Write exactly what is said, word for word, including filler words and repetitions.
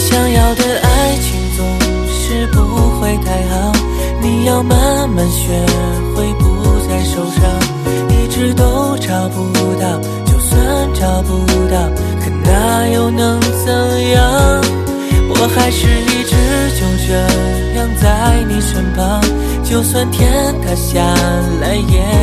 想要的爱情总是不会太好，你要慢慢学会不再受伤，一直都找不到，就算找不到，可那又能怎样？我还是一直就这样在你身旁，就算天塌下来也